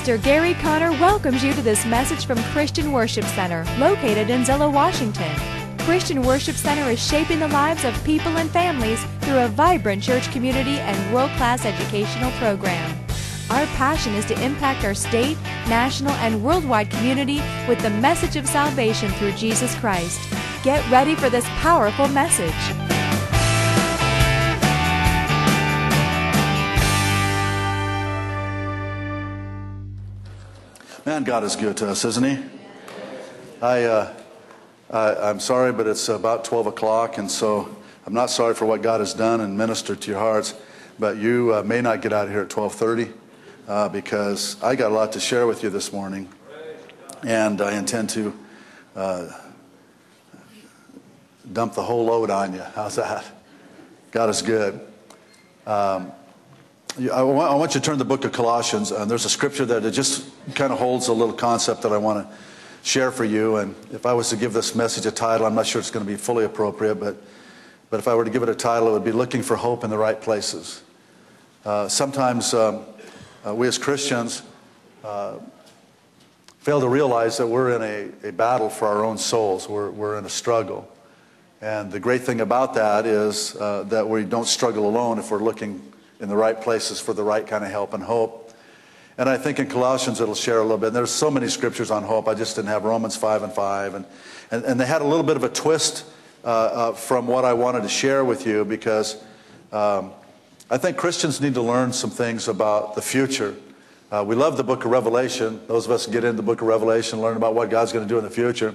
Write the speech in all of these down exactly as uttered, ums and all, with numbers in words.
Pastor Gary Conner welcomes you to this message from Christian Worship Center, located in Zillow, Washington. Christian Worship Center is shaping the lives of people and families through a vibrant church community and world-class educational program. Our passion is to impact our state, national, and worldwide community with the message of salvation through Jesus Christ. Get ready for this powerful message. Man, God is good to us, isn't He? I, uh, I, I'm sorry, but it's about twelve o'clock, and so I'm not sorry for what God has done and ministered to your hearts, but you uh, may not get out of here at twelve thirty uh, because I got a lot to share with you this morning, and I intend to uh, dump the whole load on you. How's that? God is good. Um, I want, I want you to turn to the book of Colossians. Uh, there's a scripture there that just kind of holds a little concept that I want to share for you. And if I was to give this message a title, I'm not sure it's going to be fully appropriate, but but if I were to give it a title, it would be Looking for Hope in the Right Places. Uh, sometimes um, uh, we as Christians uh, fail to realize that we're in a, a battle for our own souls. We're, we're in a struggle. And the great thing about that is uh, that we don't struggle alone if we're looking in the right places for the right kind of help and hope. And I think in Colossians it'll share a little bit. And there's so many scriptures on hope. I just didn't have Romans five and five. And, and, and they had a little bit of a twist uh, uh, from what I wanted to share with you, because um, I think Christians need to learn some things about the future. Uh, we love the book of Revelation. Those of us who get into the book of Revelation learn about what God's going to do in the future.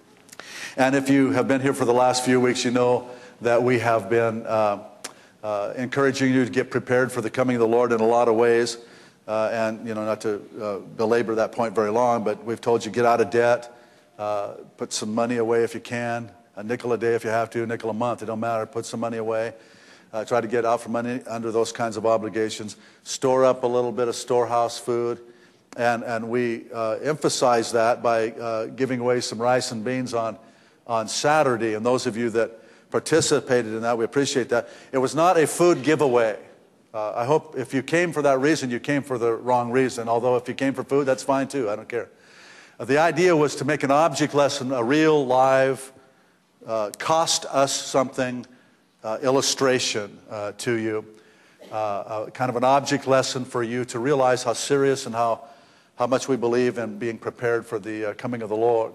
And if you have been here for the last few weeks, you know that we have been uh, Uh, encouraging you to get prepared for the coming of the Lord in a lot of ways. Uh, and, you know, not to uh, belabor that point very long, but we've told you get out of debt, uh, put some money away if you can, a nickel a day if you have to, a nickel a month, it don't matter, put some money away. Uh, try to get out from money under those kinds of obligations. Store up a little bit of storehouse food. And, and we uh, emphasize that by uh, giving away some rice and beans on, on Saturday. And those of you that participated in that, we appreciate that. It was not a food giveaway. Uh, I hope if you came for that reason, you came for the wrong reason. Although if you came for food, that's fine too. I don't care. Uh, the idea was to make an object lesson, a real, live, uh, cost us something uh, illustration uh, to you. Uh, uh, kind of an object lesson for you to realize how serious and how, how much we believe in being prepared for the uh, coming of the Lord.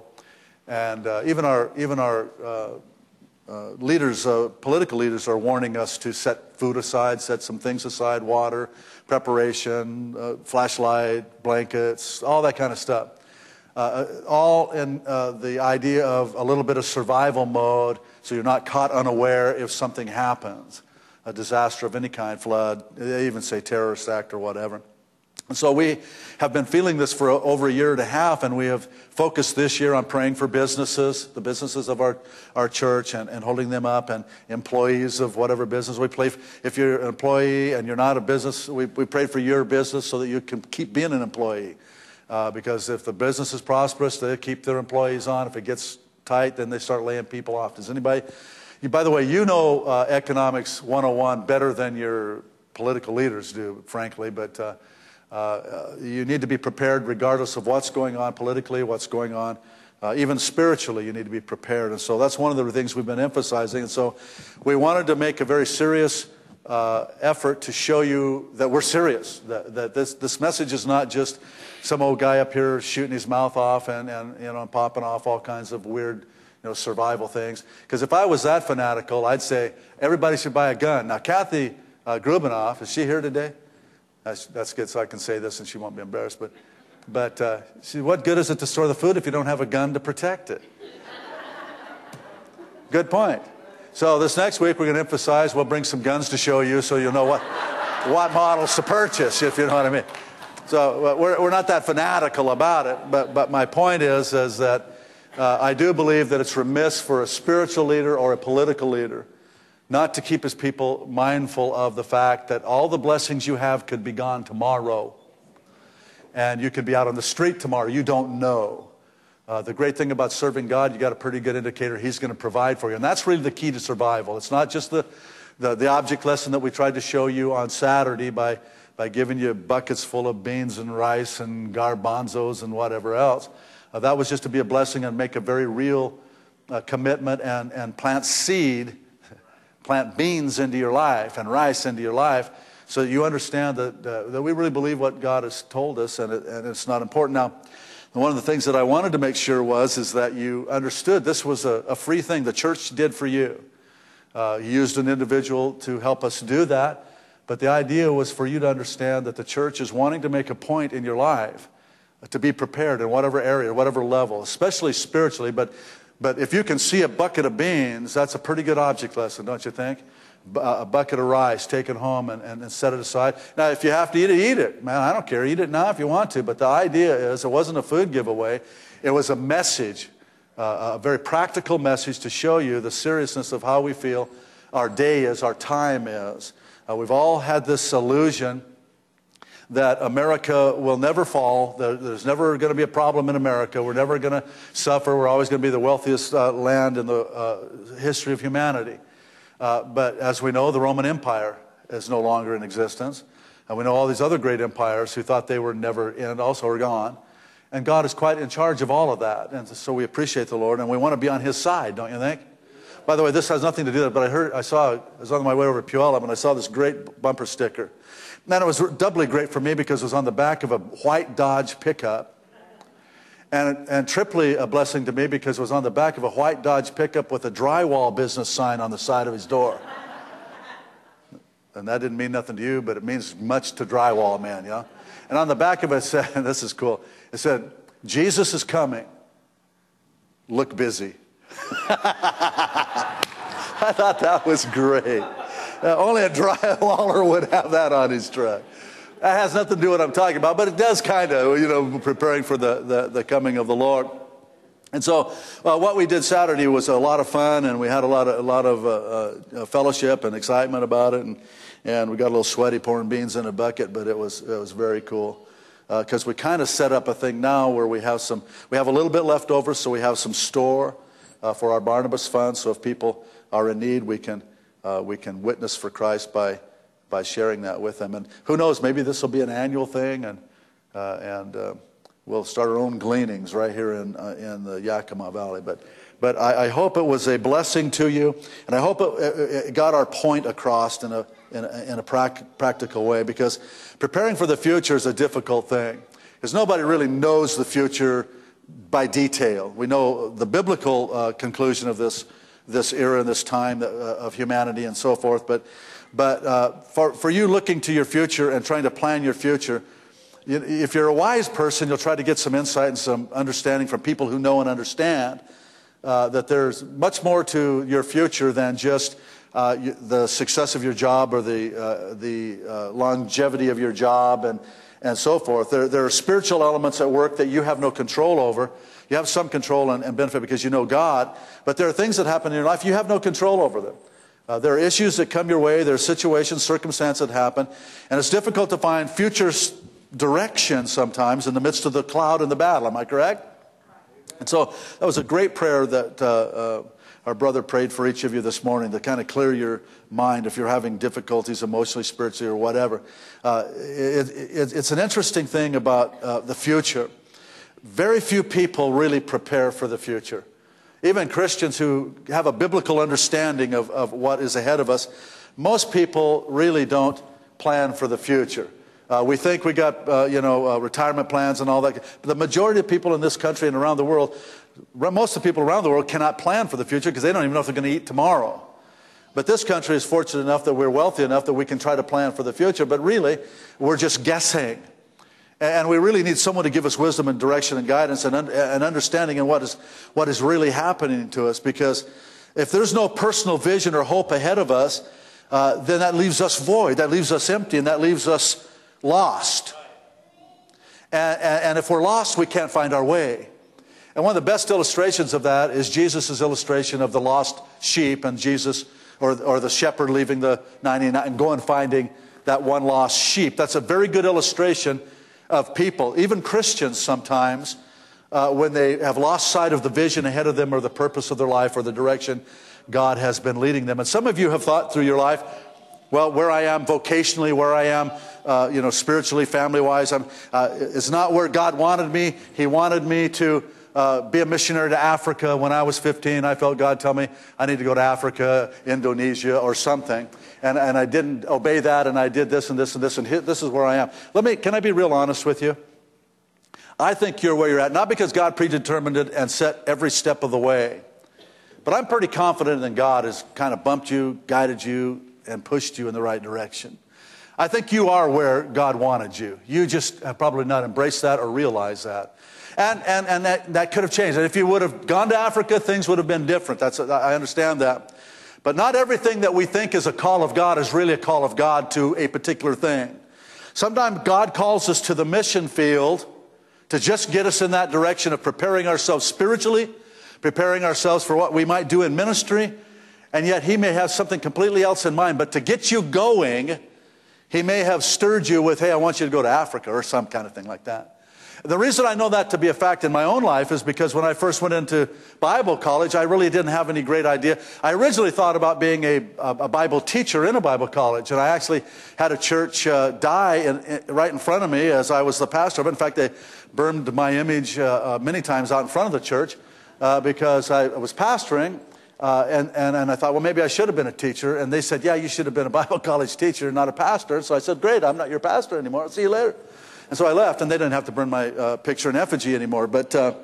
And uh, even our, even our uh, Uh, leaders, uh, political leaders are warning us to set food aside, set some things aside, water, preparation, uh, flashlight, blankets, all that kind of stuff. Uh, all in uh, the idea of a little bit of survival mode so you're not caught unaware if something happens, a disaster of any kind, flood, they even say terrorist act or whatever. And so we have been feeling this for over a year and a half, and we have focused this year on praying for businesses, the businesses of our, our church, and, and holding them up, and employees of whatever business. We pray, if you're an employee and you're not a business, we, we pray for your business so that you can keep being an employee. Uh, because if the business is prosperous, they keep their employees on. If it gets tight, then they start laying people off. Does anybody, you, by the way, you know uh, economics one oh one better than your political leaders do, frankly, but uh, Uh, you need to be prepared regardless of what's going on politically, what's going on, uh, even spiritually, you need to be prepared. And so that's one of the things we've been emphasizing. And so we wanted to make a very serious uh, effort to show you that we're serious, that, that this, this message is not just some old guy up here shooting his mouth off and, and you know, popping off all kinds of weird, you know, survival things. Because if I was that fanatical, I'd say everybody should buy a gun. Now, Kathy uh, Grubenoff, is she here today? That's, that's good, so I can say this and she won't be embarrassed. But, but uh, she, what good is it to store the food if you don't have a gun to protect it? Good point. So this next week we're going to emphasize, we'll bring some guns to show you so you'll know what, what models to purchase, if you know what I mean. So we're, we're not that fanatical about it, but, but my point is, is that uh, I do believe that it's remiss for a spiritual leader or a political leader not to keep his people mindful of the fact that all the blessings you have could be gone tomorrow. And you could be out on the street tomorrow. You don't know. Uh, the great thing about serving God, you got a pretty good indicator He's going to provide for you. And that's really the key to survival. It's not just the, the, the object lesson that we tried to show you on Saturday by, by giving you buckets full of beans and rice and garbanzos and whatever else. Uh, that was just to be a blessing and make a very real uh, commitment and, and plant seed, plant beans into your life and rice into your life, so that you understand that, uh, that we really believe what God has told us, and, it, and it's not important. Now, one of the things that I wanted to make sure was is that you understood this was a, a free thing the church did for you. Uh, you used an individual to help us do that, but the idea was for you to understand that the church is wanting to make a point in your life to be prepared in whatever area, whatever level, especially spiritually. But, but if you can see a bucket of beans, that's a pretty good object lesson, don't you think? A bucket of rice, take it home and, and, and set it aside. Now, if you have to eat it, eat it. Man, I don't care. Eat it now if you want to. But the idea is it wasn't a food giveaway. It was a message, uh, a very practical message to show you the seriousness of how we feel our day is, our time is. Uh, we've all had this illusion that America will never fall. There's never going to be a problem in America. We're never going to suffer. We're always going to be the wealthiest uh, land in the uh, history of humanity. Uh, but as we know, the Roman Empire is no longer in existence. And we know all these other great empires who thought they were never end also are gone. And God is quite in charge of all of that. And so we appreciate the Lord, and we want to be on His side, don't you think? By the way, this has nothing to do with it, but I heard, I saw, I was on my way over to Puyallup, and I saw this great bumper sticker. And it was doubly great for me because it was on the back of a white Dodge pickup. And, and triply a blessing to me because it was on the back of a white Dodge pickup with a drywall business sign on the side of his door. And that didn't mean nothing to you, but it means much to drywall man, yeah? And on the back of it said, this is cool, it said, Jesus is coming. Look busy. I thought that was great. Uh, only a drywaller would have that on his truck. That has nothing to do with what I'm talking about, but it does kind of, you know, preparing for the, the, the coming of the Lord. And so uh, what we did Saturday was a lot of fun, and we had a lot of, a lot of uh, uh, fellowship and excitement about it, and, and we got a little sweaty pouring beans in a bucket, but it was, it was very cool. Because uh, we kind of set up a thing now where we have some, we have a little bit left over, so we have some store uh, for our Barnabas Fund, so if people are in need, we can, uh, we can witness for Christ by by sharing that with them. And who knows, maybe this will be an annual thing, and uh, and uh, we'll start our own gleanings right here in uh, in the Yakima Valley. But but I, I hope it was a blessing to you, and I hope it, it got our point across in a in a, in a prac- practical way, because preparing for the future is a difficult thing, because nobody really knows the future by detail. We know the biblical uh, conclusion of this this era and this time uh, of humanity and so forth, but But uh, for, for you looking to your future and trying to plan your future, you, if you're a wise person, you'll try to get some insight and some understanding from people who know and understand uh, that there's much more to your future than just uh, you, the success of your job or the, uh, the uh, longevity of your job and, and so forth. There, there are spiritual elements at work that you have no control over. You have some control and, and benefit because you know God, but there are things that happen in your life you have no control over them. Uh, there are issues that come your way. There are situations, circumstances that happen. And it's difficult to find future direction sometimes in the midst of the cloud and the battle. Am I correct? And so that was a great prayer that uh, uh, our brother prayed for each of you this morning to kind of clear your mind if you're having difficulties emotionally, spiritually, or whatever. Uh, it, it, it's an interesting thing about uh, the future. Very few people really prepare for the future. Even Christians who have a biblical understanding of, of what is ahead of us, most people really don't plan for the future. Uh, we think we got, uh, you know, uh, retirement plans and all that. But the majority of people in this country and around the world, most of the people around the world cannot plan for the future because they don't even know if they're going to eat tomorrow. But this country is fortunate enough that we're wealthy enough that we can try to plan for the future. But really, we're just guessing. And we really need someone to give us wisdom and direction and guidance and, un- and understanding in what is, what is really happening to us. Because if there's no personal vision or hope ahead of us, uh, then that leaves us void, that leaves us empty, and that leaves us lost. And, and, and if we're lost, we can't find our way. And one of the best illustrations of that is Jesus' illustration of the lost sheep and Jesus, or, or the shepherd leaving the ninety-nine and going finding that one lost sheep. That's a very good illustration of people, even Christians sometimes, uh, when they have lost sight of the vision ahead of them or the purpose of their life or the direction God has been leading them. And some of you have thought through your life, well, where I am vocationally, where I am, uh, you know, spiritually, family-wise, I'm, uh, it's not where God wanted me. He wanted me to uh, be a missionary to Africa. When I was fifteen, I felt God tell me I need to go to Africa, Indonesia, or something. And, and I didn't obey that, and I did this and this and this, and hit, this is where I am. Let me, can I be real honest with you? I think you're where you're at, not because God predetermined it and set every step of the way, but I'm pretty confident that God has kind of bumped you, guided you, and pushed you in the right direction. I think you are where God wanted you. You just have probably not embraced that or realized that. And, and, and that, that could have changed. And if you would have gone to Africa, things would have been different. That's, I understand that. But not everything that we think is a call of God is really a call of God to a particular thing. Sometimes God calls us to the mission field to just get us in that direction of preparing ourselves spiritually, preparing ourselves for what we might do in ministry, and yet He may have something completely else in mind. But to get you going, He may have stirred you with, hey, I want you to go to Africa, or some kind of thing like that. The reason I know that to be a fact in my own life is because when I first went into Bible college, I really didn't have any great idea. I originally thought about being a, a Bible teacher in a Bible college, and I actually had a church uh, die in, in, right in front of me as I was the pastor of it. In fact, they burned my image uh, uh, many times out in front of the church uh, because I was pastoring. Uh, and, and, and I thought, well, maybe I should have been a teacher. And they said, yeah, you should have been a Bible college teacher, not a pastor. So I said, great, I'm not your pastor anymore. I'll see you later. And so I left, and they didn't have to burn my uh, picture in effigy anymore. But uh,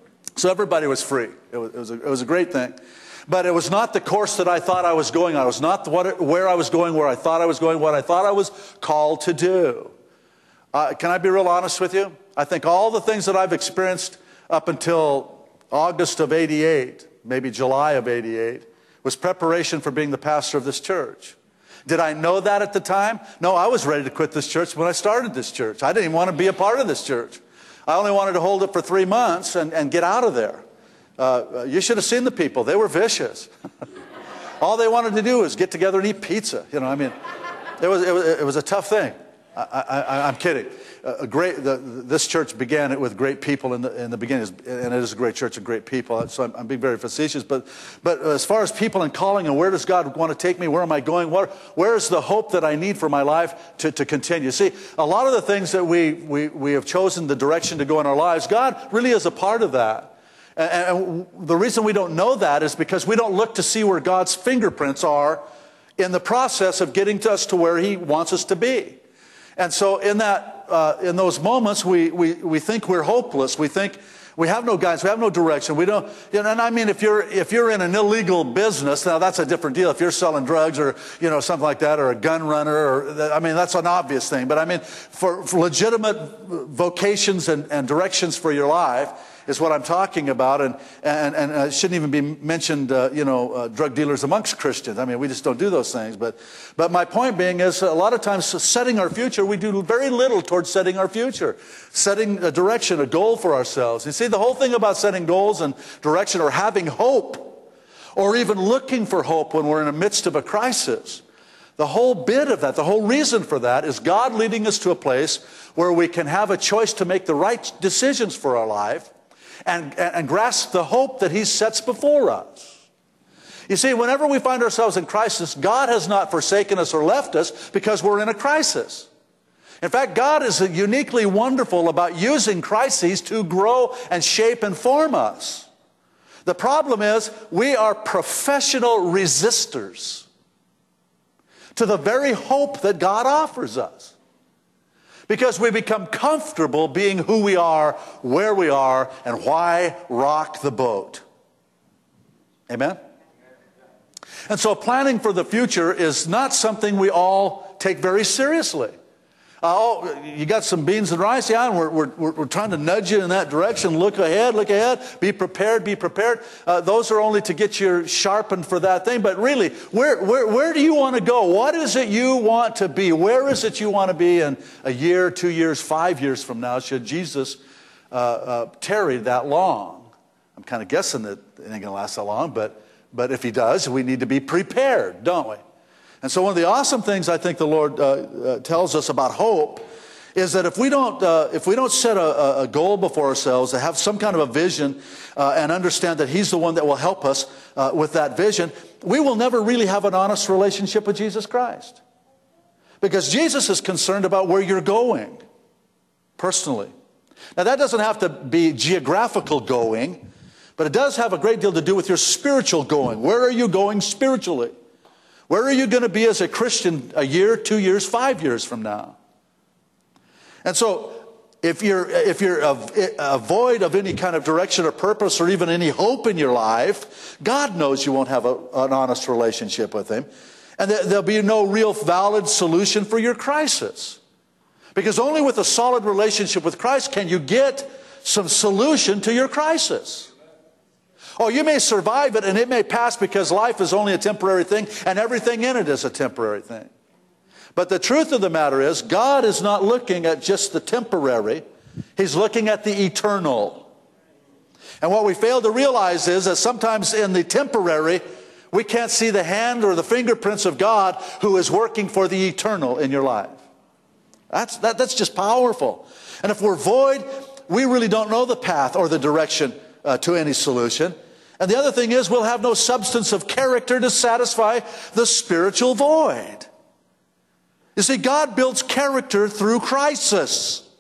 so everybody was free. It was, it, was a, it was a great thing. But it was not the course that I thought I was going on. It was not what it, where I was going, where I thought I was going, what I thought I was called to do. Uh, can I be real honest with you? I think all the things that I've experienced up until August of eighty-eight, maybe July of eighty-eight, was preparation for being the pastor of this church. Did I know that at the time? No, I was ready to quit this church when I started this church. I didn't even want to be a part of this church. I only wanted to hold it for three months and, and get out of there. Uh, you should have seen the people. They were vicious. All they wanted to do was get together and eat pizza. You know, I mean, it was, it was, it was a tough thing. I, I, I'm kidding. A great, the, this church began it with great people in the, in the beginning, and it is a great church of great people, so I'm, I'm being very facetious. But, but as far as people and calling, and where does God want to take me? Where am I going? Where, where is the hope that I need for my life to, to continue? See, a lot of the things that we, we, we have chosen the direction to go in our lives, God really is a part of that. And, and the reason we don't know that is because we don't look to see where God's fingerprints are in the process of getting us to where He wants us to be. And so in that, uh, in those moments, we, we, we think we're hopeless. We think we have no guidance. We have no direction. We don't, you know, and I mean, if you're, if you're in an illegal business, now that's a different deal. If you're selling drugs or, you know, something like that, or a gun runner, or, I mean, that's an obvious thing. But I mean, for, for legitimate vocations and, and directions for your life, is what I'm talking about, and and and it shouldn't even be mentioned, uh, you know, uh, drug dealers amongst Christians. I mean, we just don't do those things. But but my point being is, a lot of times setting our future, we do very little towards setting our future, setting a direction, a goal for ourselves. You see, the whole thing about setting goals and direction, or having hope, or even looking for hope when we're in the midst of a crisis, the whole bit of that, the whole reason for that, is God leading us to a place where we can have a choice to make the right decisions for our life. And, and, and grasp the hope that He sets before us. You see, whenever we find ourselves in crisis, God has not forsaken us or left us because we're in a crisis. In fact, God is uniquely wonderful about using crises to grow and shape and form us. The problem is, we are professional resistors to the very hope that God offers us. Because we become comfortable being who we are, where we are, and why rock the boat. Amen? And so planning for the future is not something we all take very seriously. Uh, oh, you got some beans and rice? Yeah, and we're, we're, we're trying to nudge you in that direction. Look ahead, look ahead. Be prepared, be prepared. Uh, those are only to get you sharpened for that thing. But really, where, where, where do you want to go? What is it you want to be? Where is it you want to be in a year, two years, five years from now, should Jesus uh, uh, tarry that long? I'm kind of guessing that it ain't going to last that long, but, but if He does, we need to be prepared, don't we? And so one of the awesome things I think the Lord uh, uh, tells us about hope is that if we don't, uh, if we don't set a, a goal before ourselves, to have some kind of a vision uh, and understand that He's the one that will help us uh, with that vision, we will never really have an honest relationship with Jesus Christ. Because Jesus is concerned about where you're going personally. Now, that doesn't have to be geographical going, but it does have a great deal to do with your spiritual going. Where are you going spiritually? Where are you going to be as a Christian a year, two years, five years from now? And so, if you're, if you're void of any kind of direction or purpose or even any hope in your life, God knows you won't have a, an honest relationship with Him. And there'll be no real valid solution for your crisis. Because only with a solid relationship with Christ can you get some solution to your crisis. Oh, you may survive it and it may pass because life is only a temporary thing and everything in it is a temporary thing. But the truth of the matter is, God is not looking at just the temporary. He's looking at the eternal. And what we fail to realize is that sometimes in the temporary, we can't see the hand or the fingerprints of God who is working for the eternal in your life. That's, that, that's just powerful. And if we're void, we really don't know the path or the direction uh, to any solution. And the other thing is, we'll have no substance of character to satisfy the spiritual void. You see, God builds character through crisis.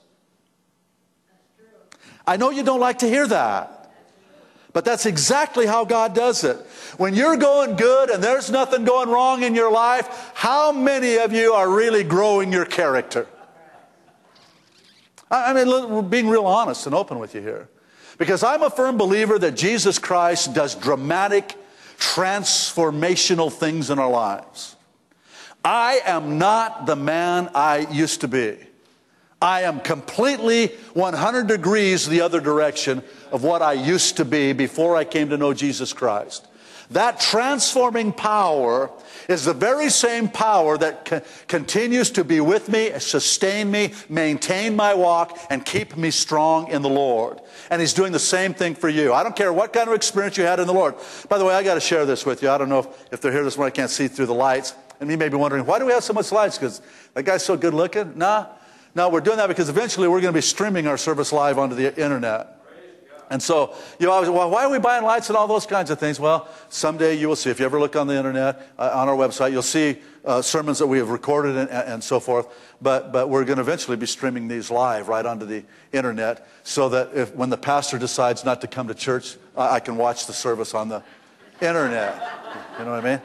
I know you don't like to hear that, but that's exactly how God does it. When you're going good and there's nothing going wrong in your life, how many of you are really growing your character? I mean, being real honest and open with you here. Because I'm a firm believer that Jesus Christ does dramatic, transformational things in our lives. I am not the man I used to be. I am completely one hundred degrees the other direction of what I used to be before I came to know Jesus Christ. That transforming power is the very same power that co- continues to be with me, sustain me, maintain my walk, and keep me strong in the Lord. And He's doing the same thing for you. I don't care what kind of experience you had in the Lord. By the way, I got to share this with you. I don't know if, if they're here this morning. I can't see through the lights. And you may be wondering, why do we have so much lights? Because that guy's so good looking? Nah. No, we're doing that because eventually we're going to be streaming our service live onto the internet. And so, you always, well, why are we buying lights and all those kinds of things? Well, someday you will see. If you ever look on the internet, uh, on our website, you'll see uh, sermons that we have recorded and, and so forth. But, but we're going to eventually be streaming these live right onto the internet so that if, when the pastor decides not to come to church, I, I can watch the service on the internet. You know what I mean?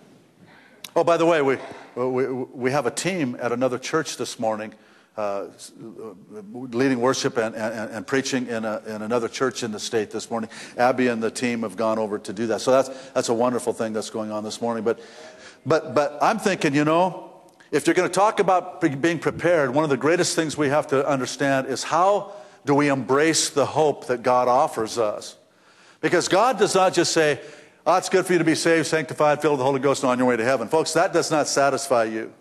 Oh, by the way, we, we, we have a team at another church this morning uh, leading worship and, and, and preaching in, a, in another church in the state this morning. Abby and the team have gone over to do that. So that's, that's a wonderful thing that's going on this morning. But, but, but I'm thinking, you know, if you're going to talk about being prepared, one of the greatest things we have to understand is how do we embrace the hope that God offers us? Because God does not just say, oh, it's good for you to be saved, sanctified, filled with the Holy Ghost, and on your way to heaven. Folks, that does not satisfy you.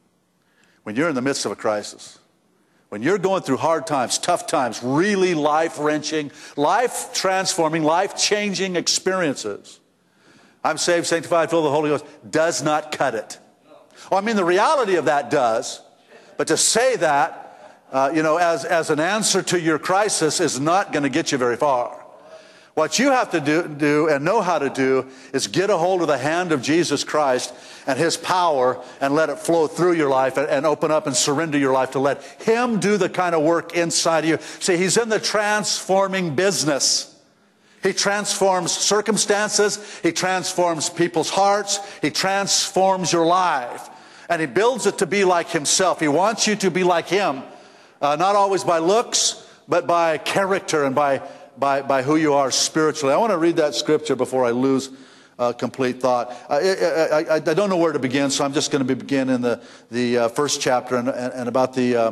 When you're in the midst of a crisis, when you're going through hard times, tough times, really life-wrenching, life-transforming, life-changing experiences, I'm saved, sanctified, filled with the Holy Ghost, does not cut it. Oh, I mean, the reality of that does. But to say that, uh, you know, as, as an answer to your crisis is not going to get you very far. What you have to do, do and know how to do is get a hold of the hand of Jesus Christ and His power and let it flow through your life and, and open up and surrender your life to let Him do the kind of work inside of you. See, He's in the transforming business. He transforms circumstances. He transforms people's hearts. He transforms your life. And He builds it to be like Himself. He wants you to be like Him, uh, not always by looks, but by character and by By, by who you are spiritually. I want to read that scripture before I lose uh, complete thought. I, I, I, I don't know where to begin, so I'm just going to begin in the, the uh, first chapter and, and, and about the uh,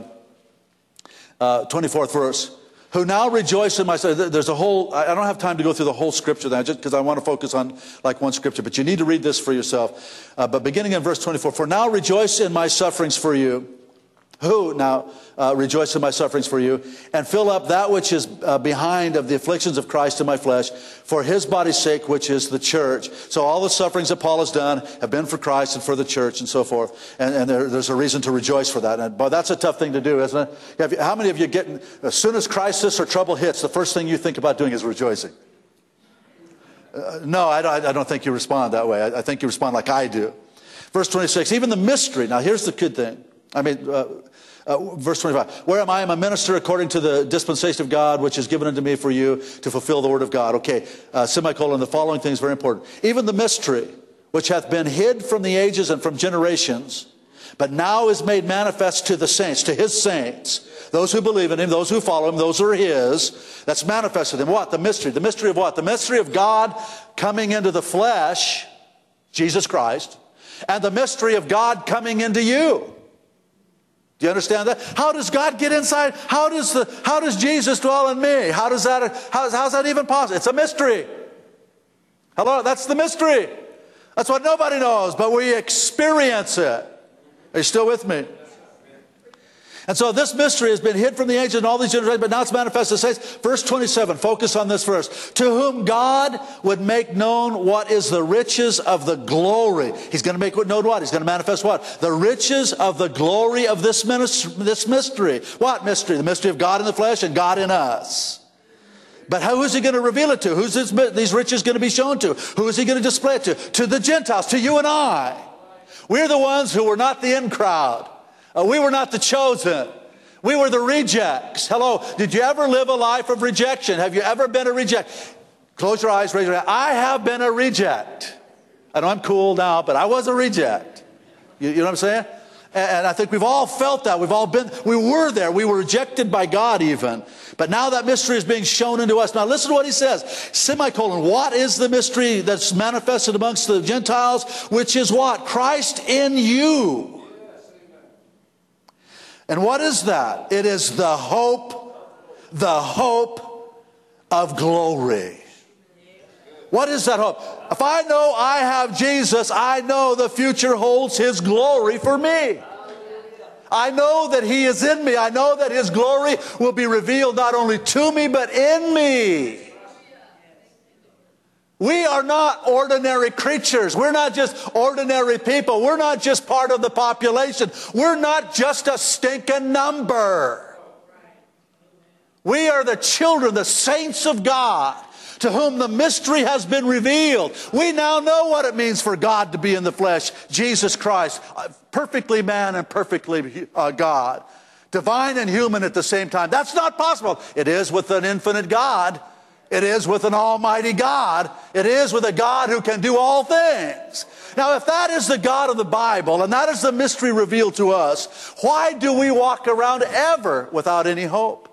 uh, twenty-fourth verse. Who now rejoice in my... There's a whole... I don't have time to go through the whole scripture there, just because I want to focus on like one scripture, but you need to read this for yourself. Uh, but beginning in verse twenty-four, for now rejoice in my sufferings for you. Who now uh, rejoice in my sufferings for you, and fill up that which is uh, behind of the afflictions of Christ in my flesh, for His body's sake, which is the church. So all the sufferings that Paul has done have been for Christ and for the church and so forth. And, and there, there's a reason to rejoice for that. And boy, that's a tough thing to do, isn't it? How many of you get, as soon as crisis or trouble hits, the first thing you think about doing is rejoicing? Uh, no, I don't, I don't think you respond that way. I, I think you respond like I do. Verse twenty-six, even the mystery. Now here's the good thing. I mean, uh, uh, verse twenty-five. Where am I? I'm a minister according to the dispensation of God, which is given unto me for you to fulfill the word of God. Okay, uh, semicolon, the following thing is very important. Even the mystery, which hath been hid from the ages and from generations, but now is made manifest to the saints, to his saints, those who believe in him, those who follow him, those who are his. That's manifested in what? The mystery. The mystery of what? The mystery of God coming into the flesh, Jesus Christ, and the mystery of God coming into you. Do you understand that? How does God get inside? How does the how does Jesus dwell in me? How does that how, how's that even possible? It's a mystery. Hello, that's the mystery. That's what nobody knows, but we experience it. Are you still with me? And so this mystery has been hid from the ages and all these generations, but now it's manifested. It says, verse twenty-seven, focus on this verse. To whom God would make known what is the riches of the glory. He's going to make known what? He's going to manifest what? The riches of the glory of this, ministry, this mystery. What mystery? The mystery of God in the flesh and God in us. But who is he going to reveal it to? Who's this, these riches going to be shown to? Who is he going to display it to? To the Gentiles, to you and I. We're the ones who were not the in crowd. Uh, we were not the chosen. We were the rejects. Hello, did you ever live a life of rejection? Have you ever been a reject? Close your eyes, raise your hand. I have been a reject. I know I'm cool now, but I was a reject. You, you know what I'm saying? And, and I think we've all felt that. We've all been, we were there. We were rejected by God even. But now that mystery is being shown into us. Now listen to what he says. Semicolon, what is the mystery that's manifested amongst the Gentiles? Which is what? Christ in you. And what is that? It is the hope, the hope of glory. What is that hope? If I know I have Jesus, I know the future holds his glory for me. I know that he is in me. I know that his glory will be revealed not only to me, but in me. We are not ordinary creatures. We're not just ordinary people. We're not just part of the population. We're not just a stinking number. We are the children, the saints of God, to whom the mystery has been revealed. We now know what it means for God to be in the flesh. Jesus Christ, perfectly man and perfectly uh, God. Divine and human at the same time. That's not possible. It is with an infinite God. It is with an almighty God. It is with a God who can do all things. Now, if that is the God of the Bible, and that is the mystery revealed to us, why do we walk around ever without any hope?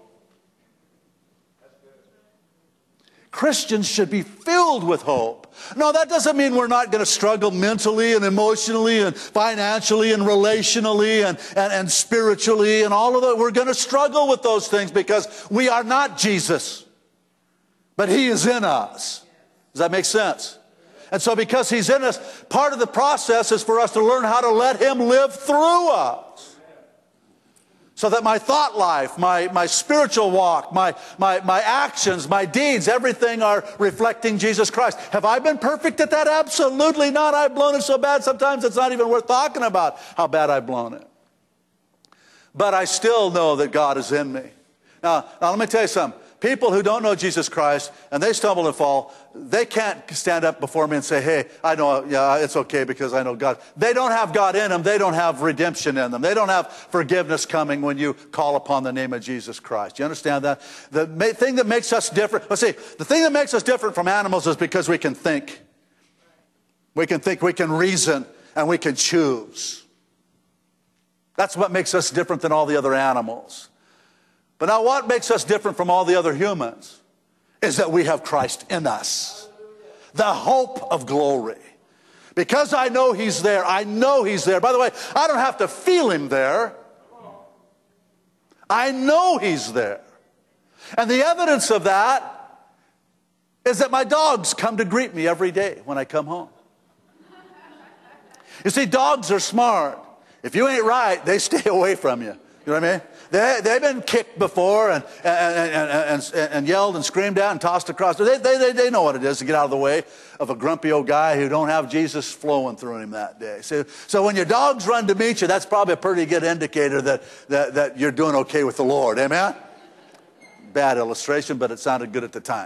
Christians should be filled with hope. No, that doesn't mean we're not going to struggle mentally and emotionally and financially and relationally and, and, and spiritually and all of that. We're going to struggle with those things because we are not Jesus. But he is in us. Does that make sense? And so because he's in us, part of the process is for us to learn how to let him live through us. So that my thought life, my, my spiritual walk, my, my, my actions, my deeds, everything are reflecting Jesus Christ. Have I been perfect at that? Absolutely not. I've blown it so bad sometimes it's not even worth talking about how bad I've blown it. But I still know that God is in me. Now, now let me tell you something. People who don't know Jesus Christ and they stumble and fall, they can't stand up before me and say, hey, I know, yeah, it's okay because I know God. They don't have God in them. They don't have redemption in them. They don't have forgiveness coming when you call upon the name of Jesus Christ. You understand that? The thing that makes us different, let's see, the thing that makes us different from animals is because we can think. We can think, we can reason, and we can choose. That's what makes us different than all the other animals. But now what makes us different from all the other humans is that we have Christ in us. The hope of glory. Because I know he's there. I know he's there. By the way, I don't have to feel him there. I know he's there. And the evidence of that is that my dogs come to greet me every day when I come home. You see, dogs are smart. If you ain't right, they stay away from you. You know what I mean? They, they've been kicked before and, and, and, and, and yelled and screamed at and tossed across. They, they, they know what it is to get out of the way of a grumpy old guy who don't have Jesus flowing through him that day. So, so when your dogs run to meet you, that's probably a pretty good indicator that, that, that you're doing okay with the Lord. Amen? Bad illustration, but it sounded good at the time.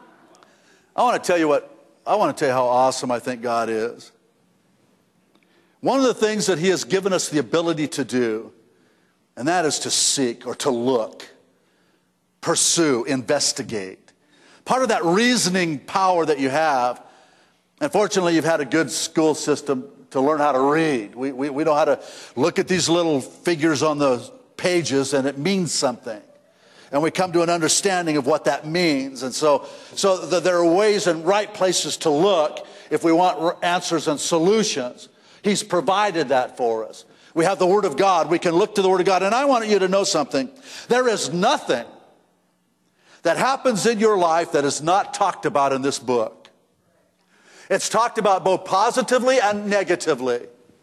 I want to tell you what, I want to tell you how awesome I think God is. One of the things that he has given us the ability to do, and that is to seek or to look, pursue, investigate. Part of that reasoning power that you have, and fortunately you've had a good school system to learn how to read. We, we, we know how to look at these little figures on the pages and it means something. And we come to an understanding of what that means. And so, so the, there are ways and right places to look if we want answers and solutions. He's provided that for us. We have the Word of God. We can look to the Word of God. And I want you to know something. There is nothing that happens in your life that is not talked about in this book. It's talked about both positively and negatively.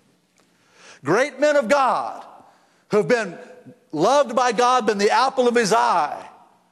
Great men of God who've been loved by God, been the apple of his eye,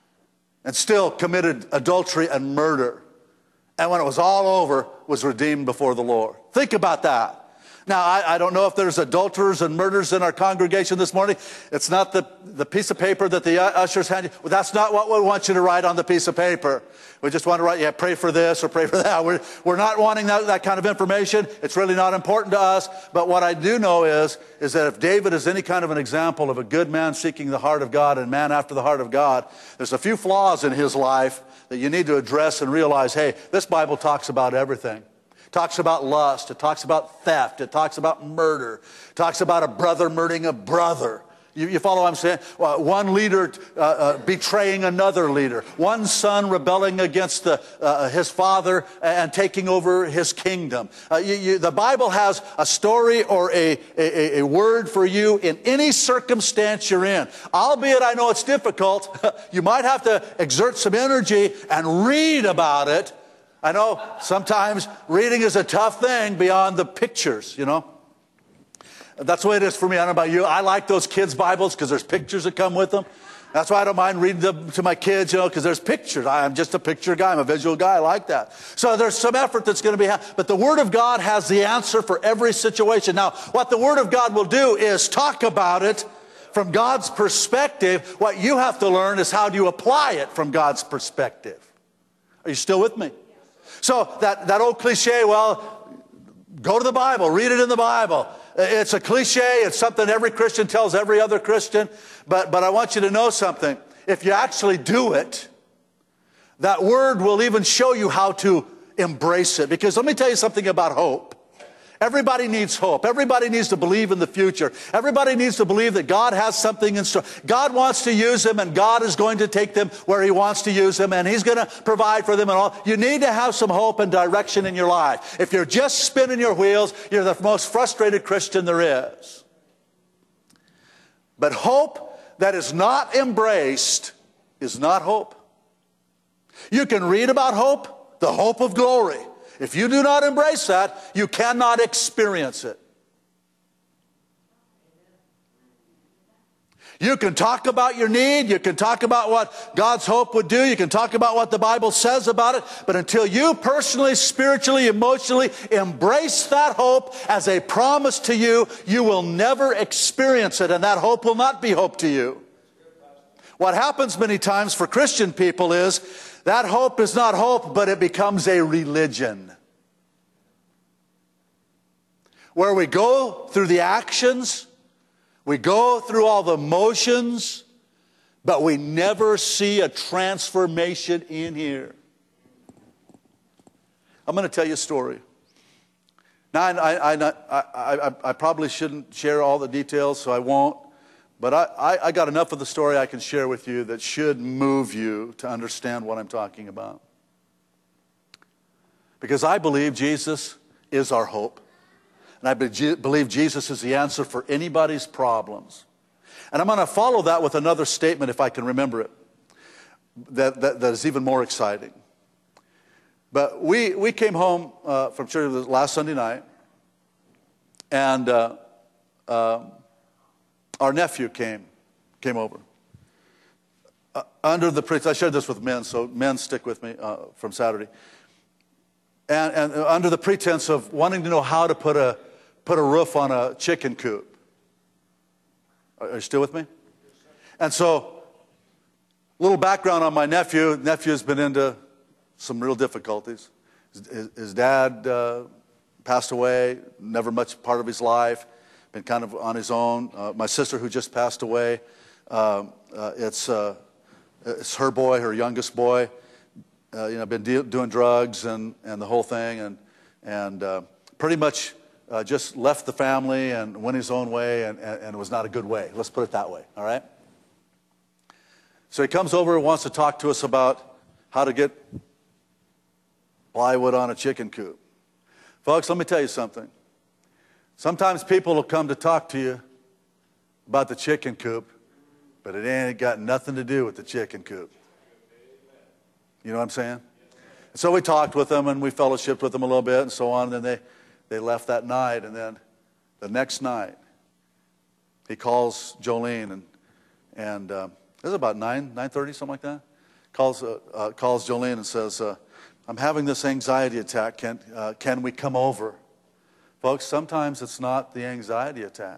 and still committed adultery and murder. And when it was all over, was redeemed before the Lord. Think about that. Now, I, I don't know if there's adulterers and murderers in our congregation this morning. It's not the, the piece of paper that the ushers hand you. Well, that's not what we want you to write on the piece of paper. We just want to write, yeah, pray for this or pray for that. We're, we're not wanting that, that kind of information. It's really not important to us. But what I do know is, is that if David is any kind of an example of a good man seeking the heart of God and man after the heart of God, there's a few flaws in his life that you need to address and realize, hey, this Bible talks about everything. It talks about lust. It talks about theft. It talks about murder. It talks about a brother murdering a brother. You, you follow what I'm saying? Well, one leader uh, uh, betraying another leader. One son rebelling against the, uh, his father and taking over his kingdom. Uh, you, you, the Bible has a story or a, a, a word for you in any circumstance you're in. Albeit I know it's difficult. You might have to exert some energy and read about it. I know sometimes reading is a tough thing beyond the pictures, you know. That's the way it is for me. I don't know about you. I like those kids' Bibles because there's pictures that come with them. That's why I don't mind reading them to my kids, you know, because there's pictures. I'm just a picture guy. I'm a visual guy. I like that. So there's some effort that's going to be had. But the Word of God has the answer for every situation. Now, what the Word of God will do is talk about it from God's perspective. What you have to learn is how do you apply it from God's perspective. Are you still with me? So that, that old cliche, well, go to the Bible, read it in the Bible. It's a cliche. It's something every Christian tells every other Christian. But, but I want you to know something. If you actually do it, that word will even show you how to embrace it. Because let me tell you something about hope. Everybody needs hope. Everybody needs to believe in the future. Everybody needs to believe that God has something in store. God wants to use them, and God is going to take them where he wants to use them, and he's going to provide for them and all. You need to have some hope and direction in your life. If you're just spinning your wheels, you're the most frustrated Christian there is. But hope that is not embraced is not hope. You can read about hope, the hope of glory. If you do not embrace that, you cannot experience it. You can talk about your need. You can talk about what God's hope would do. You can talk about what the Bible says about it. But until you personally, spiritually, emotionally embrace that hope as a promise to you, you will never experience it. And that hope will not be hope to you. What happens many times for Christian people is that hope is not hope, but it becomes a religion. Where we go through the actions, we go through all the motions, but we never see a transformation in here. I'm going to tell you a story. Now, I, I, I, I, I probably shouldn't share all the details, so I won't. But I, I, I got enough of the story I can share with you that should move you to understand what I'm talking about. Because I believe Jesus is our hope. And I be- believe Jesus is the answer for anybody's problems. And I'm going to follow that with another statement, if I can remember it, that, that, that is even more exciting. But we, we came home uh, from church last Sunday night, and uh, uh, our nephew came, came over. Uh, under the pretense, I shared this with men, so men stick with me uh, from Saturday. And, and under the pretense of wanting to know how to put a, put a roof on a chicken coop. Are, are you still with me? And so, a little background on my nephew. Nephew's been into some real difficulties. His, his dad uh, passed away, never much part of his life, been kind of on his own. Uh, my sister who just passed away, uh, uh, it's, uh, it's her boy, her youngest boy, uh, you know, been de- doing drugs and, and the whole thing, and, and uh, pretty much uh, just left the family and went his own way, and, and, and it was not a good way. Let's put it that way, all right? So he comes over and wants to talk to us about how to get plywood on a chicken coop. Folks, let me tell you something. Sometimes people will come to talk to you about the chicken coop, but it ain't got nothing to do with the chicken coop. You know what I'm saying? And so we talked with them and we fellowshiped with them a little bit and so on. And then they, they left that night. And then the next night, he calls Jolene and, and uh, it was about nine, nine thirty, something like that. Calls, uh, uh, calls Jolene and says, uh, I'm having this anxiety attack. Can, uh, can we come over? Folks, sometimes it's not the anxiety attack.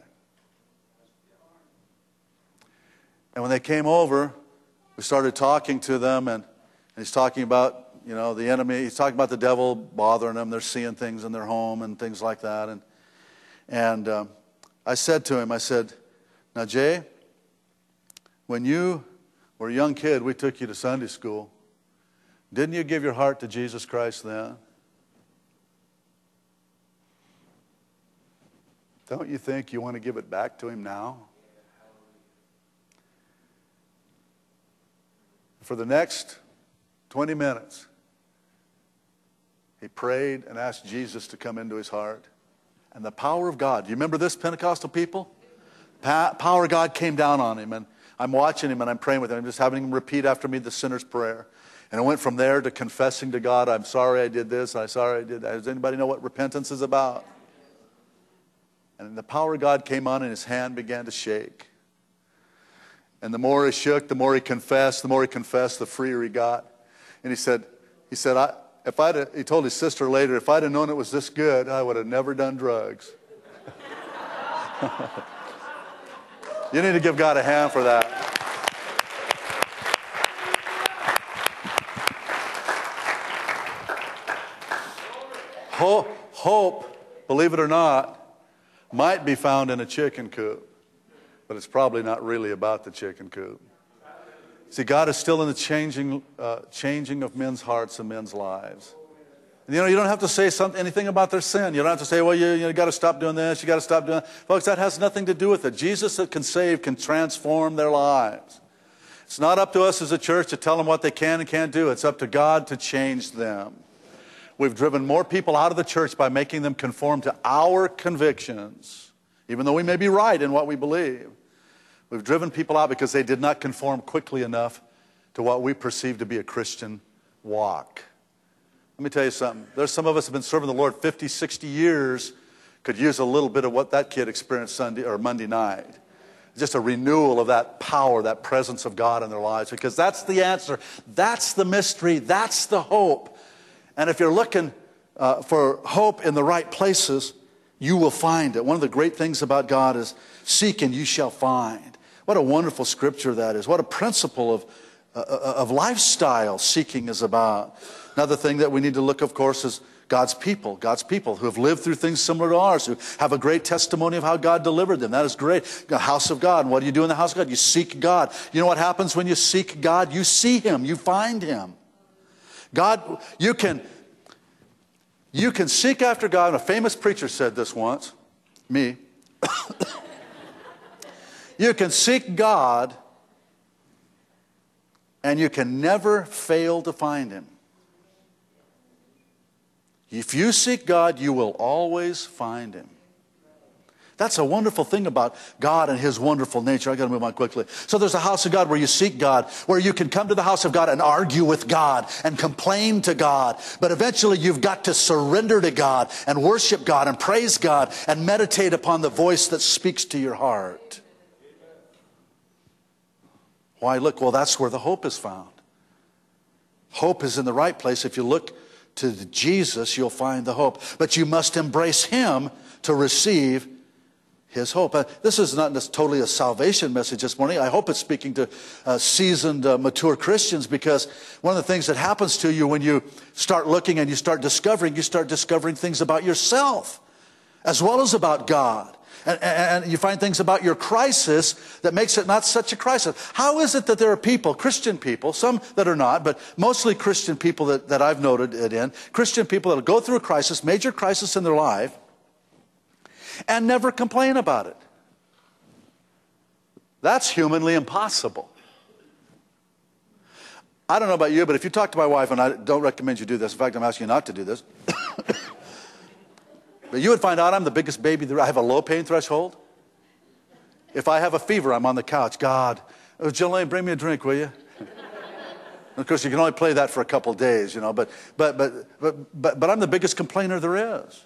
And when they came over, we started talking to them, and, and he's talking about, you know, the enemy. He's talking about the devil bothering them. They're seeing things in their home and things like that. And, and um, I said to him, I said, now, Jay, when you were a young kid, we took you to Sunday school. Didn't you give your heart to Jesus Christ then? Don't you think you want to give it back to him now? For the next twenty minutes, he prayed and asked Jesus to come into his heart. And the power of God, do you remember this, Pentecostal people? Pa- power of God came down on him, and I'm watching him and I'm praying with him. I'm just having him repeat after me the sinner's prayer. And I went from there to confessing to God, I'm sorry I did this, I'm sorry I did that. Does anybody know what repentance is about? And the power of God came on and his hand began to shake. And the more he shook, the more he confessed, the more he confessed, the freer he got. And he said, he said, I, if I'd, he told his sister later, if I'd have known it was this good, I would have never done drugs. You need to give God a hand for that. Hope, hope, believe it or not, might be found in a chicken coop, but it's probably not really about the chicken coop. See, God is still in the changing, uh, changing of men's hearts and men's lives. And, you know, you don't have to say something, anything about their sin. You don't have to say, well, you, you got to stop doing this, you got to stop doing that. Folks, that has nothing to do with it. Jesus that can save can transform their lives. It's not up to us as a church to tell them what they can and can't do. It's up to God to change them. We've driven more people out of the church by making them conform to our convictions, even though we may be right in what we believe. We've driven people out because they did not conform quickly enough to what we perceive to be a Christian walk. Let me tell you something. There's some of us who have been serving the Lord fifty, sixty years, could use a little bit of what that kid experienced Sunday or Monday night. Just a renewal of that power, that presence of God in their lives, because that's the answer. That's the mystery. That's the hope. And if you're looking uh, for hope in the right places, you will find it. One of the great things about God is seek and you shall find. What a wonderful scripture that is. What a principle of, uh, of lifestyle seeking is about. Another thing that we need to look, of course, is God's people. God's people who have lived through things similar to ours, who have a great testimony of how God delivered them. That is great. The house of God. And what do you do in the house of God? You seek God. You know what happens when you seek God? You see him. You find him. God, you can, you can seek after God. And a famous preacher said this once, me. You can seek God and you can never fail to find him. If you seek God, you will always find him. That's a wonderful thing about God and his wonderful nature. I got to move on quickly. So there's a house of God where you seek God, where you can come to the house of God and argue with God and complain to God. But eventually you've got to surrender to God and worship God and praise God and meditate upon the voice that speaks to your heart. Why, look, well, that's where the hope is found. Hope is in the right place. If you look to Jesus, you'll find the hope. But you must embrace him to receive His hope. Uh, this is not just totally a salvation message this morning. I hope it's speaking to uh, seasoned, uh, mature Christians, because one of the things that happens to you when you start looking and you start discovering, you start discovering things about yourself as well as about God. And, and, and you find things about your crisis that makes it not such a crisis. How is it that there are people, Christian people, some that are not, but mostly Christian people that, that I've noted it in, Christian people that go through a crisis, major crisis in their life, and never complain about it? That's humanly impossible. I don't know about you, but if you talk to my wife, and I don't recommend you do this. In fact, I'm asking you not to do this. But you would find out I'm the biggest baby there. I have a low pain threshold. If I have a fever, I'm on the couch. God, oh, Jolene, bring me a drink, will you? And of course, you can only play that for a couple days, you know. But, but, but, but, but, but I'm the biggest complainer there is.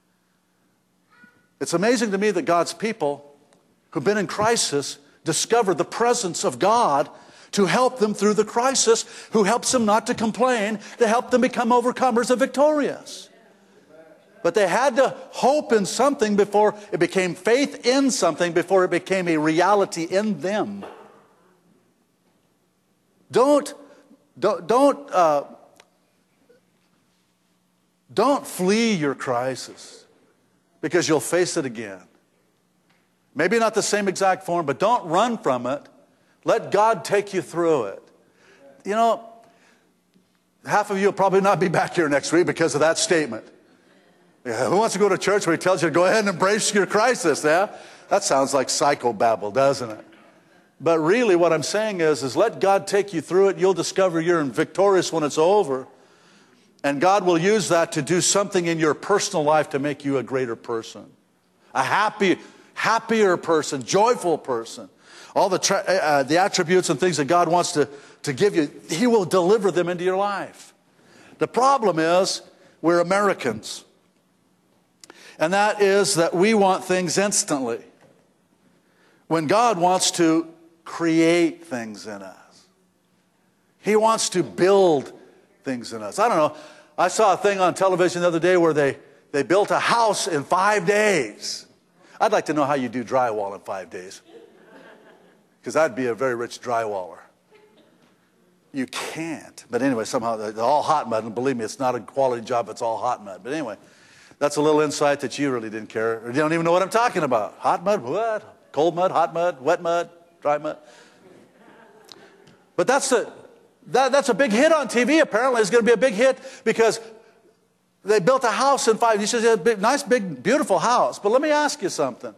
It's amazing to me that God's people who've been in crisis discover the presence of God to help them through the crisis, who helps them not to complain, to help them become overcomers and victorious. But they had to hope in something before it became faith in something, before it became a reality in them. Don't, don't, don't, uh, don't flee your crisis, because you'll face it again. Maybe not the same exact form, but don't run from it. Let God take you through it. You know, half of you will probably not be back here next week because of that statement. Yeah, who wants to go to church where he tells you to go ahead and embrace your crisis? Yeah? That sounds like psychobabble, doesn't it? But really what I'm saying is, is let God take you through it. You'll discover you're victorious when it's over. And God will use that to do something in your personal life to make you a greater person. A happy, happier person, joyful person. All the, tra- uh, the attributes and things that God wants to, to give you, He will deliver them into your life. The problem is, we're Americans. And that is that we want things instantly, when God wants to create things in us. He wants to build things in us. I don't know. I saw a thing on television the other day where they, they built a house in five days. I'd like to know how you do drywall in five days. Because I'd be a very rich drywaller. You can't. But anyway, somehow they're all hot mud. And believe me, it's not a quality job. It's all hot mud. But anyway, that's a little insight that you really didn't care. Or you don't even know what I'm talking about. Hot mud? What? Cold mud? Hot mud? Wet mud? Dry mud? But that's a, that, that's a big hit on T V, apparently. It's going to be a big hit because they built a house in five. He says, a big, nice, big, beautiful house. But let me ask you something.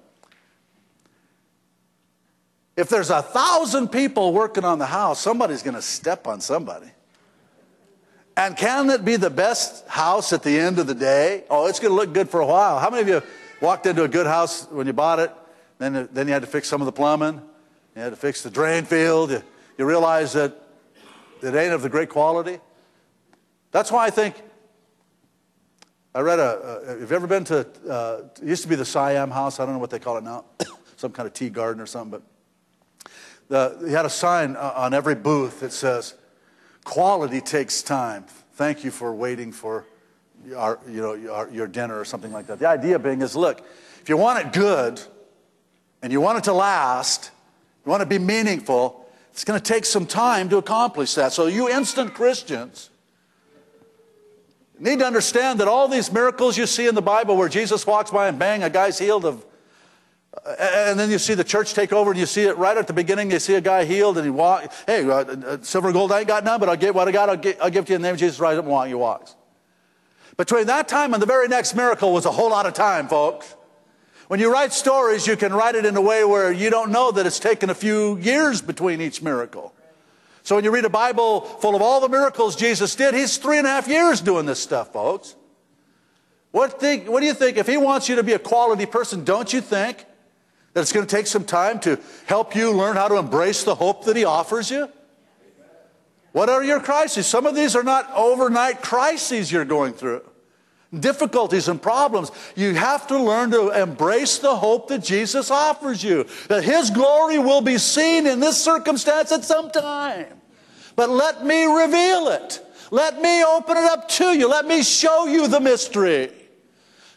If there's a thousand people working on the house, somebody's going to step on somebody. And can it be the best house at the end of the day? Oh, it's going to look good for a while. How many of you walked into a good house when you bought it? Then, then you had to fix some of the plumbing. You had to fix the drain field. You, you realize that it ain't of the great quality. That's why I think, I read a, uh, have you ever been to, uh, it used to be the Siam House. I don't know what they call it now. Some kind of tea garden or something. But the, he had a sign on every booth that says, quality takes time. Thank you for waiting for our, you know, your, your dinner or something like that. The idea being is, look, if you want it good and you want it to last, you want it to be meaningful, it's going to take some time to accomplish that. So you instant Christians need to understand that all these miracles you see in the Bible where Jesus walks by and bang, a guy's healed of, and then you see the church take over and you see it right at the beginning, you see a guy healed and he walks, hey, uh, silver and gold I ain't got none, but I'll get what I got, I'll, get, I'll give to you in the name of Jesus, rise up and walk, he walks. Between that time and the very next miracle was a whole lot of time, folks. When you write stories, you can write it in a way where you don't know that it's taken a few years between each miracle. So when you read a Bible full of all the miracles Jesus did, he's three and a half years doing this stuff, folks. What, think, what do you think? If he wants you to be a quality person, don't you think that it's going to take some time to help you learn how to embrace the hope that he offers you? What are your crises? Some of these are not overnight crises you're going through. Difficulties and problems. You have to learn to embrace the hope that Jesus offers you. That his glory will be seen in this circumstance at some time. But let me reveal it. Let me open it up to you. Let me show you the mystery.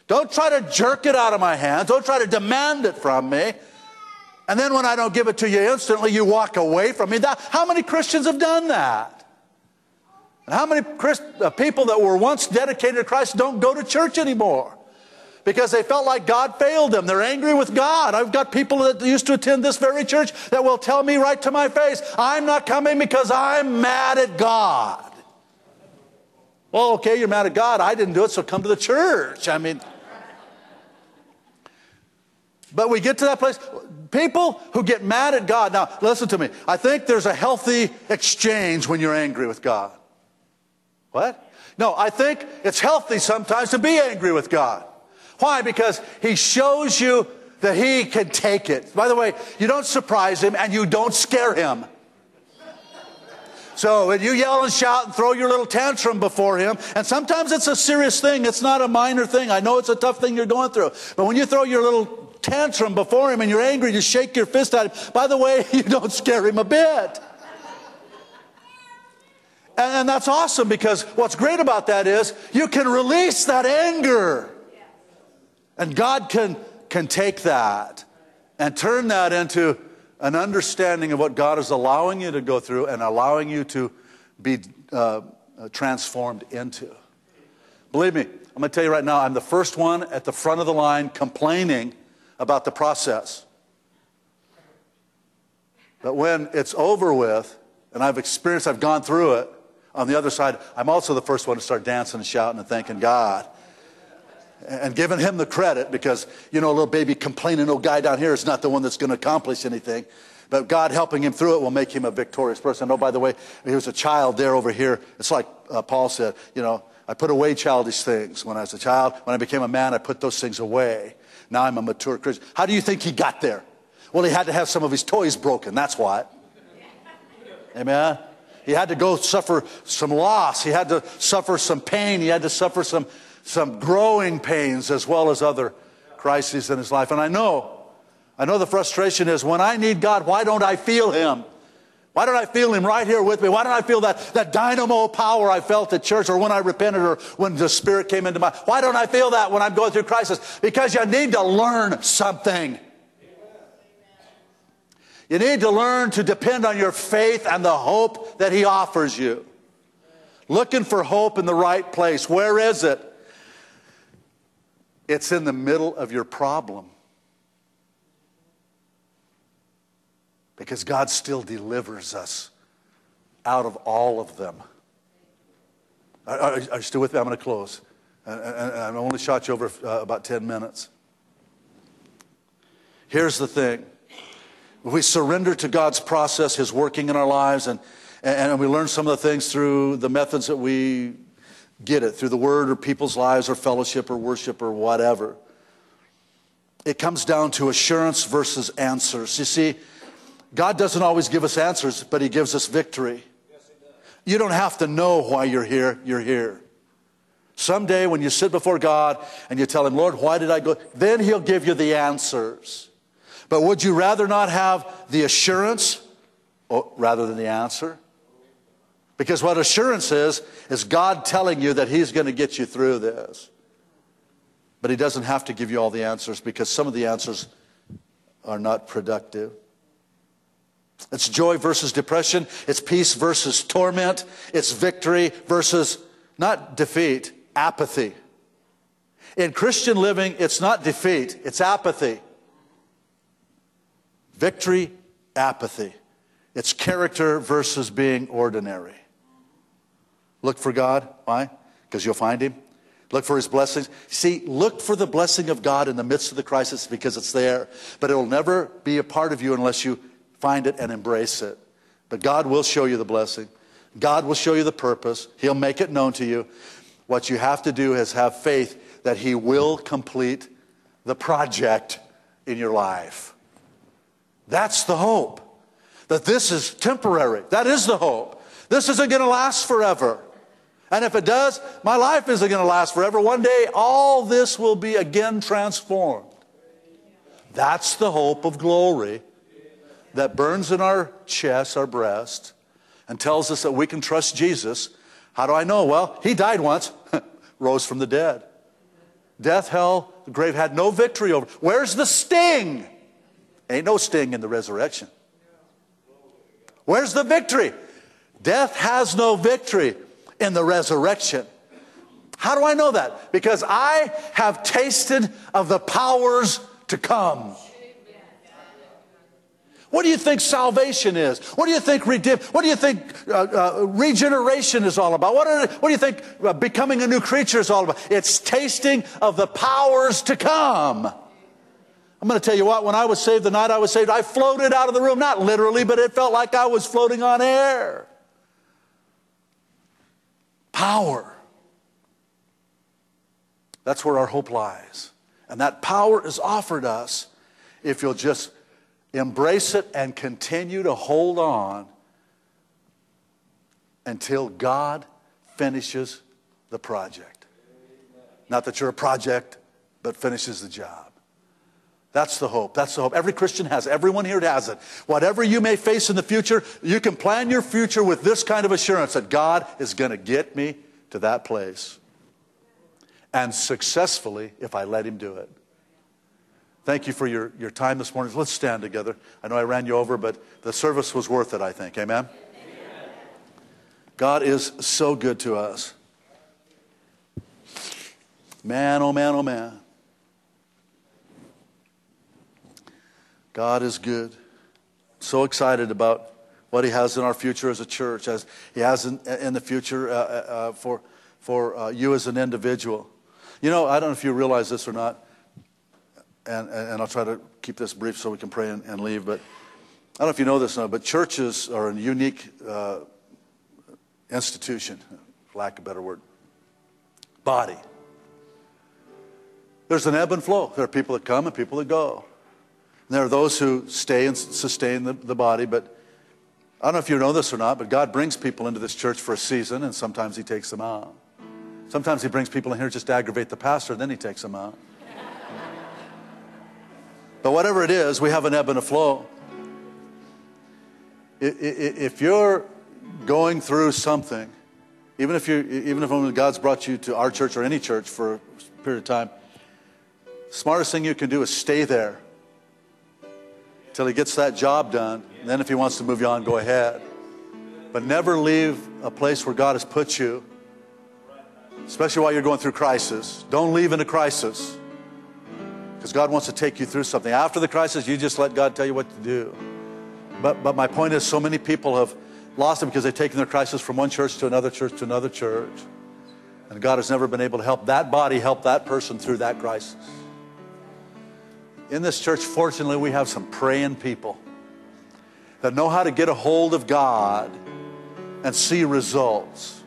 Don't try to jerk it out of my hands. Don't try to demand it from me. And then when I don't give it to you instantly, you walk away from me. That, how many Christians have done that? And how many Christ, uh, people that were once dedicated to Christ don't go to church anymore? Because they felt like God failed them. They're angry with God. I've got people that used to attend this very church that will tell me right to my face, I'm not coming because I'm mad at God. Well, okay, you're mad at God. I didn't do it, so come to the church. I mean, but we get to that place. People who get mad at God. Now, listen to me. I think there's a healthy exchange when you're angry with God. What? No, I think it's healthy sometimes to be angry with God. Why? Because He shows you that He can take it. By the way, you don't surprise Him and you don't scare Him. So when you yell and shout and throw your little tantrum before Him, and sometimes it's a serious thing. It's not a minor thing. I know it's a tough thing you're going through. But when you throw your little tantrum before Him and you're angry, you shake your fist at Him. By the way, you don't scare Him a bit. And that's awesome, because what's great about that is you can release that anger. And God can, can take that and turn that into an understanding of what God is allowing you to go through and allowing you to be uh, transformed into. Believe me, I'm going to tell you right now, I'm the first one at the front of the line complaining about the process. But when it's over with, and I've experienced, I've gone through it, on the other side, I'm also the first one to start dancing and shouting and thanking God. And giving Him the credit, because, you know, a little baby complaining old guy down here is not the one that's going to accomplish anything. But God helping him through it will make him a victorious person. Oh, by the way, he was a child there over here. It's like uh, Paul said, you know, I put away childish things. When I was a child, when I became a man, I put those things away. Now I'm a mature Christian. How do you think he got there? Well, he had to have some of his toys broken. That's why. Amen. He had to go suffer some loss. He had to suffer some pain. He had to suffer some, some growing pains as well as other crises in his life. And I know, I know the frustration is when I need God, why don't I feel Him? Why don't I feel Him right here with me? Why don't I feel that, that dynamo power I felt at church, or when I repented, or when the Spirit came into my... Why don't I feel that when I'm going through crisis? Because you need to learn something. You need to learn to depend on your faith and the hope that He offers you. Looking for hope in the right place. Where is it? It's in the middle of your problem. Because God still delivers us out of all of them. Are, are, are you still with me? I'm going to close. And, and, and I've only shot you over uh, about ten minutes. Here's the thing. We surrender to God's process, His working in our lives, and, and we learn some of the things through the methods that we get it, through the Word or people's lives or fellowship or worship or whatever. It comes down to assurance versus answers. You see, God doesn't always give us answers, but He gives us victory. Yes, He does. You don't have to know why you're here, you're here. Someday when you sit before God and you tell Him, Lord, why did I go? Then He'll give you the answers. But would you rather not have the assurance or, rather than the answer? Because what assurance is, is God telling you that He's going to get you through this. But He doesn't have to give you all the answers, because some of the answers are not productive. It's joy versus depression. It's peace versus torment. It's victory versus, not defeat, apathy. In Christian living, it's not defeat, it's apathy. Victory, apathy. It's character versus being ordinary. Look for God. Why? Because you'll find Him. Look for His blessings. See, look for the blessing of God in the midst of the crisis, because it's there. But it will never be a part of you unless you find it and embrace it. But God will show you the blessing. God will show you the purpose. He'll make it known to you. What you have to do is have faith that He will complete the project in your life. That's the hope. That this is temporary. That is the hope. This isn't going to last forever. And if it does, my life isn't going to last forever. One day, all this will be again transformed. That's the hope of glory that burns in our chest, our breast, and tells us that we can trust Jesus. How do I know? Well, He died once, rose from the dead. Death, hell, the grave had no victory over. Where's the sting? Ain't no sting in the resurrection. Where's the victory? Death has no victory in the resurrection. How do I know that? Because I have tasted of the powers to come. What do you think salvation is? What do you think redemption? What do you think uh, uh, regeneration is all about? What, are, what do you think uh, becoming a new creature is all about? It's tasting of the powers to come. I'm going to tell you what, when I was saved, the night I was saved, I floated out of the room. Not literally, but it felt like I was floating on air. Power. That's where our hope lies. And that power is offered us if you'll just embrace it and continue to hold on until God finishes the project. Not that you're a project, but finishes the job. That's the hope. That's the hope. Every Christian has it. Everyone here has it. Whatever you may face in the future, you can plan your future with this kind of assurance that God is going to get me to that place. And successfully, if I let him do it. Thank you for your, your time this morning. Let's stand together. I know I ran you over, but the service was worth it, I think. Amen? Amen. God is so good to us. Man, oh man, oh man. God is good. So excited about what he has in our future as a church, as he has in, in the future uh, uh, for, for uh, you as an individual. You know, I don't know if you realize this or not. And, and I'll try to keep this brief so we can pray and, and leave. But I don't know if you know this or not, but churches are a unique uh, institution, for lack of a better word. Body. There's an ebb and flow. There are people that come and people that go. And there are those who stay and sustain the, the body. But I don't know if you know this or not, but God brings people into this church for a season, and sometimes he takes them out. Sometimes he brings people in here just to aggravate the pastor, and then he takes them out. But whatever it is, we have an ebb and a flow. If you're going through something, even if you, even if God's brought you to our church or any church for a period of time, the smartest thing you can do is stay there till he gets that job done. And then if he wants to move you on, go ahead. But never leave a place where God has put you, especially while you're going through crisis. Don't leave in a crisis. Because God wants to take you through something. After the crisis, you just let God tell you what to do. But but my point is, so many people have lost it because they've taken their crisis from one church to another church to another church. And God has never been able to help that body, help that person through that crisis. In this church, fortunately, we have some praying people that know how to get a hold of God and see results.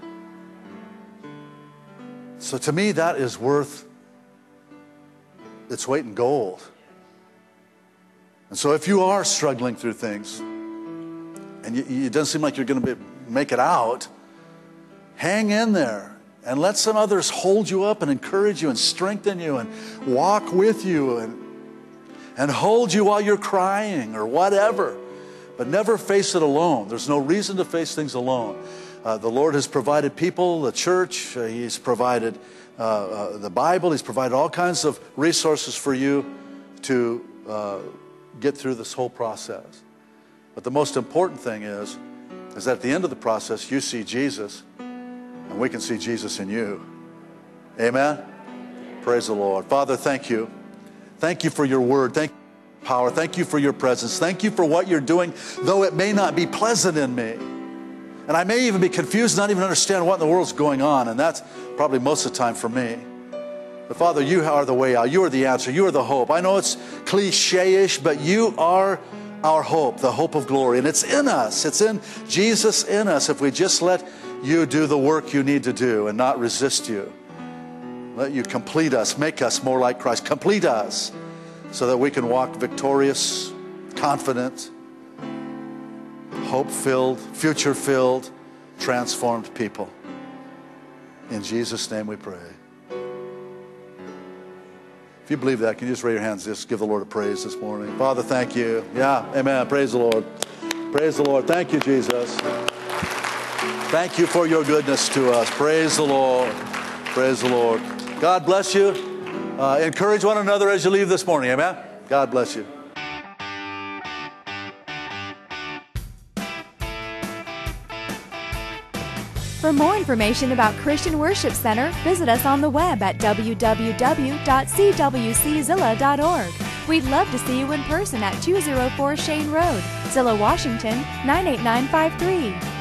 So to me, that is worth its weight in gold. And so if you are struggling through things and you, it doesn't seem like you're going to be, make it out, hang in there and let some others hold you up and encourage you and strengthen you and walk with you and, and hold you while you're crying or whatever. But never face it alone. There's no reason to face things alone. Uh, the Lord has provided people, the church, uh, he's provided Uh, uh, the Bible. He's provided all kinds of resources for you to uh, get through this whole process. But the most important thing is, is that at the end of the process, you see Jesus, and we can see Jesus in you. Amen? Praise the Lord. Father, thank you. Thank you for your word. Thank you for your power. Thank you for your presence. Thank you for what you're doing, though it may not be pleasant in me. And I may even be confused, not even understand what in the world's going on. And that's probably most of the time for me. But Father, you are the way out. You are the answer. You are the hope. I know it's cliche-ish, but you are our hope, the hope of glory. And it's in us. It's in Jesus in us if we just let you do the work you need to do and not resist you. Let you complete us, make us more like Christ. Complete us so that we can walk victorious, confident, hope-filled, future-filled, transformed people. In Jesus' name we pray. If you believe that, can you just raise your hands, just give the Lord a praise this morning. Father, thank you. Yeah, amen. Praise the Lord. Praise the Lord. Thank you, Jesus. Thank you for your goodness to us. Praise the Lord. Praise the Lord. God bless you. Uh, encourage one another as you leave this morning. Amen? God bless you. For more information about Christian Worship Center, visit us on the web at w w w dot c w c zilla dot org. We'd love to see you in person at two oh four Shane Road, Zillah, Washington, nine eight nine five three.